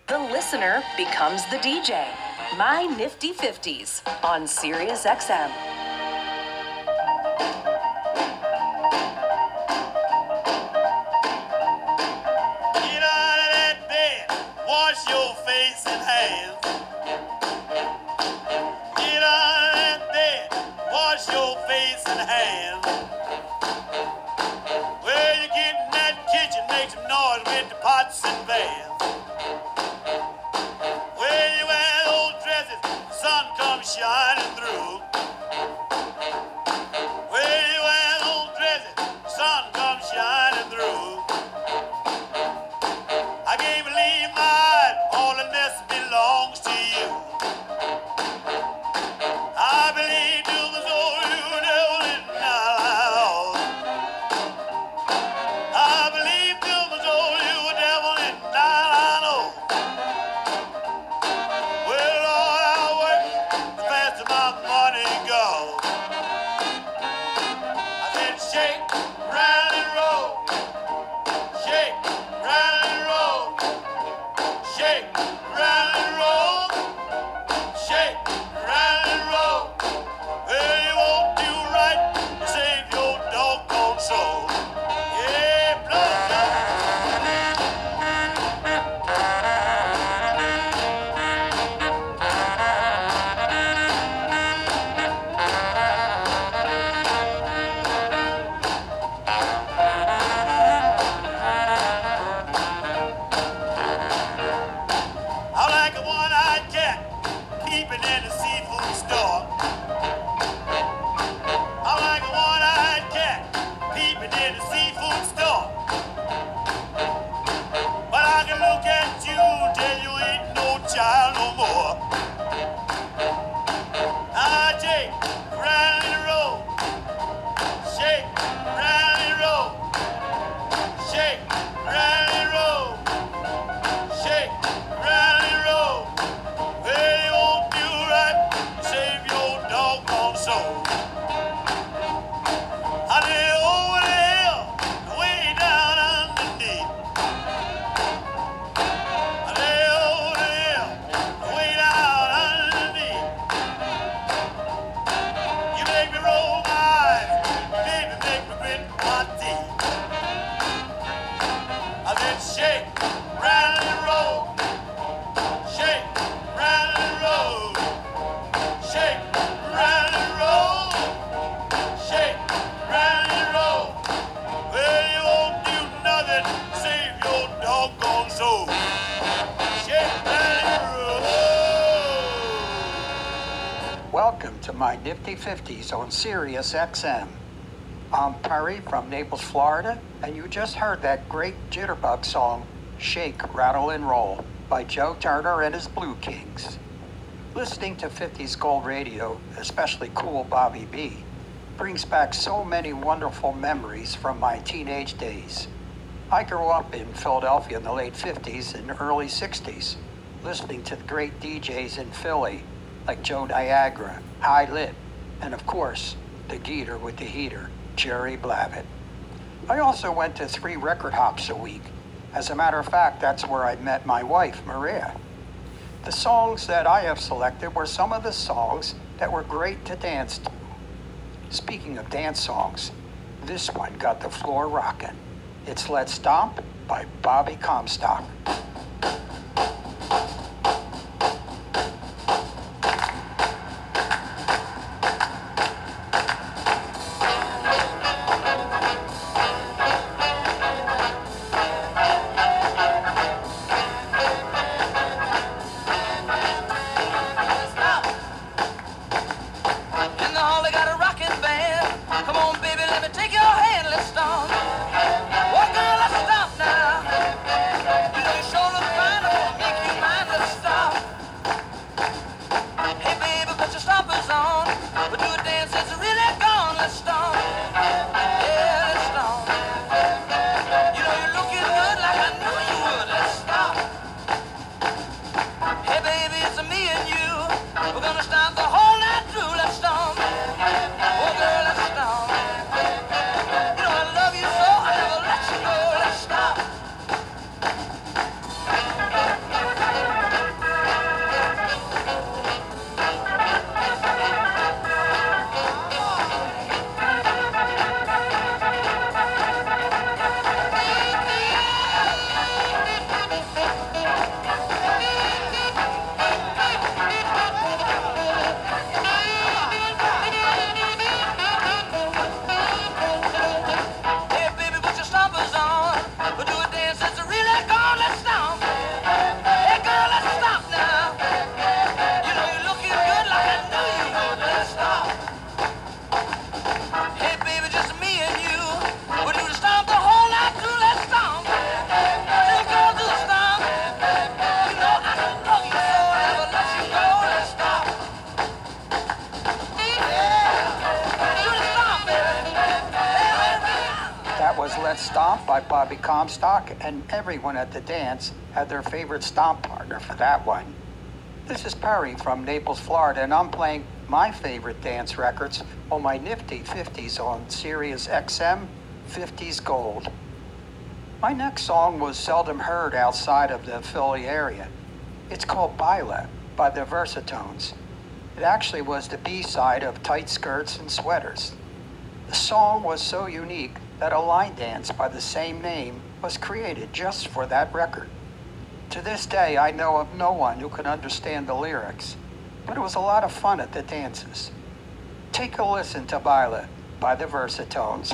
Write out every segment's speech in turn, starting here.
The listener becomes the DJ. My Nifty 50s on Sirius XM. Get out of that bed, wash your face and hands. Get out of that bed, wash your face and hands. Well, you get in that kitchen, make some noise with the pots and pans. Well, you wear those dresses, the sun comes shining through. Well, you wear those dresses, the sun comes shining through. I can't believe my eyes, all of this belongs to you. I believe to the soul you devil in my life. I believe to the soul you devil in my life. Well, Lord, I work the faster my money goes. I said shake, rattle and roll. Shake, rattle and roll. Shake, rattle and roll. Shake, rattle and roll. Well, you won't do right to save your doggone soul. Yeah, blood. I like a one-eyed cat peeping in the seafood store. I like a one-eyed cat peeping in the seafood store. But I can look at you till you ain't no child no more. I shake, rattle and roll. Shake, rattle and roll. Shake, rattle and roll. Shake, rattle and roll. Well, you won't do right to save your doggone soul. I live over the hill, way down underneath. I live over the hill, way down underneath. You make me roll my eyes, baby, make me grit my teeth. I said shake, rattle and roll. Shake, rattle and roll. Shake, rattle and roll. Shake, rattle and roll. Well, you won't do nothing to save your doggone soul. Shake, rattle and roll. Welcome to my Nifty 50s on Sirius XM. I'm Perry from Naples, Florida, and you just heard that great jitterbug song, Shake, Rattle and Roll, by Joe Turner and his Blue Kings. Listening to 50s Gold Radio, especially Cool Bobby B, brings back so many wonderful memories from my teenage days. I grew up in Philadelphia in the late 50s and early 60s, listening to the great DJs in Philly, like Joe Niagara, High Lit, and of course, the Geeter with the heater, Jerry Blavat. I also went to 3 record hops a week. As a matter of fact, that's where I met my wife, Maria. The songs that I have selected were some of the songs that were great to dance to. Speaking of dance songs, this one got the floor rocking. It's Let's Stomp by Bobby Comstock. In the hall they got a rockin' band. Come on, baby, let me take your hand. Let's stomp. Oh, girl, let's stomp now. You know you sure look fine. I wanna make you mine. Let's stomp. Hey, baby, put your stompers on. We'll do a dance that's really gone. Let's stomp. Yeah, let's stomp. You know you're looking good like I knew you would. Let's stomp. Hey, baby, it's me and you. We're gonna stomp the whole night through. Let's stomp. Oh, girl, let's stomp. You know I love you so, I never let you go. Let's stomp. by Bobby Comstock, and everyone at the dance had their favorite stomp partner for that one. This is Perry from Naples, Florida, and I'm playing my favorite dance records on my nifty 50s on Sirius XM 50s Gold. My next song was seldom heard outside of the Philly area. It's called Baila by the Versatones. It actually was the B-side of Tight Skirts and Sweaters. The song was so unique that a line dance by the same name was created just for that record. To this day, I know of no one who can understand the lyrics, but it was a lot of fun at the dances. Take a listen to Baila by the Versatones.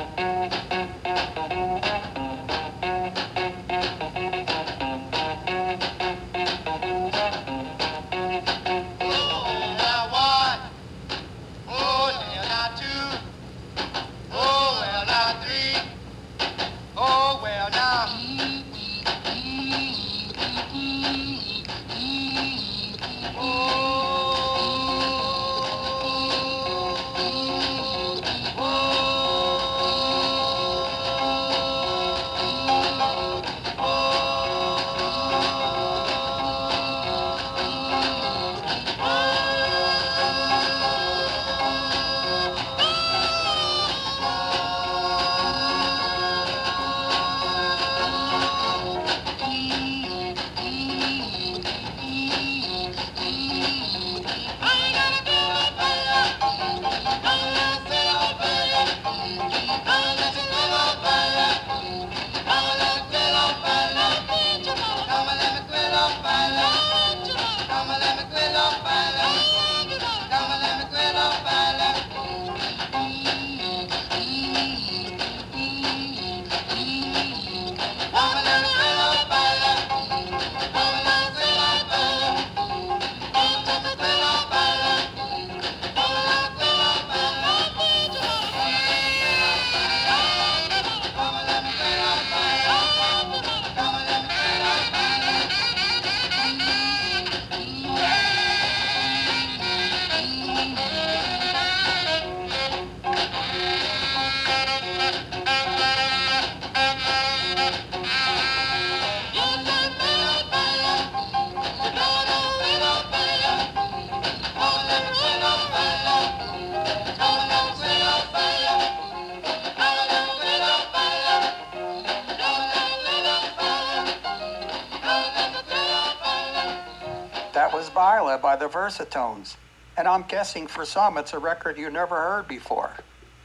That was Baila by the Versatones, and I'm guessing for some it's a record you never heard before.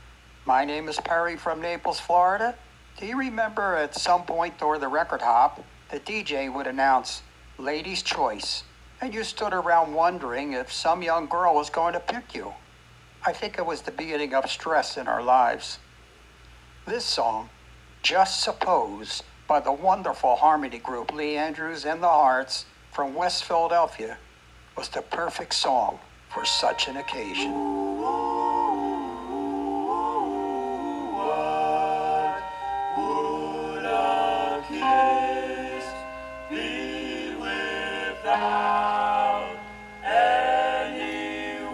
My name is Perry from Naples, Florida. Do you remember at some point during the record hop, the DJ would announce Ladies' Choice, and you stood around wondering if some young girl was going to pick you? I think it was the beginning of stress in our lives. This song, Just Suppose, by the wonderful harmony group Lee Andrews and the Hearts from West Philadelphia, was the perfect song for such an occasion. What would a kiss be without any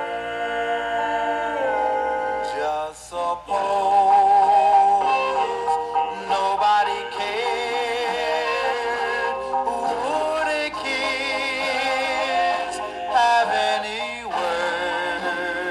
words? Just suppose nobody cared. Would a kiss have any words?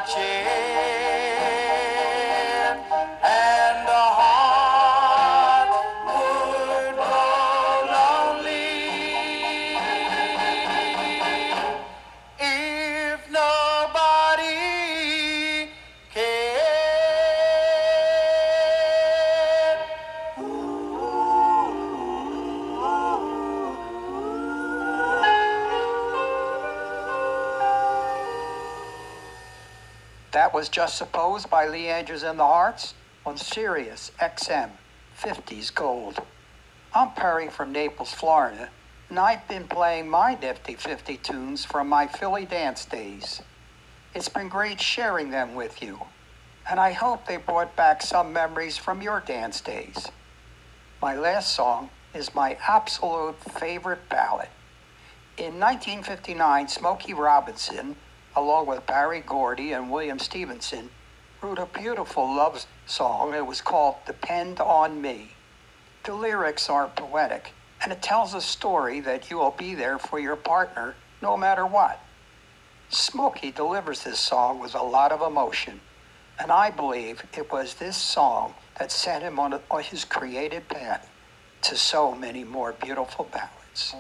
chair, and the heart would grow lonely if nobody cared. That was Just Suppose by Lee Andrews and the Hearts on Sirius XM 50s Gold. I'm Perry from Naples, Florida, and I've been playing my nifty 50 tunes from my Philly dance days. It's been great sharing them with you, and I hope they brought back some memories from your dance days. My last song is my absolute favorite ballad. In 1959, Smokey Robinson, along with Barry Gordy and William Stevenson, wrote a beautiful love song. It was called Depend on Me. The lyrics are poetic, and it tells a story that you will be there for your partner no matter what. Smokey delivers this song with a lot of emotion, and I believe it was this song that set him on his creative path to so many more beautiful ballads.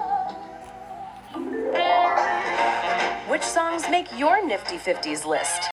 Which songs make your Nifty 50s list?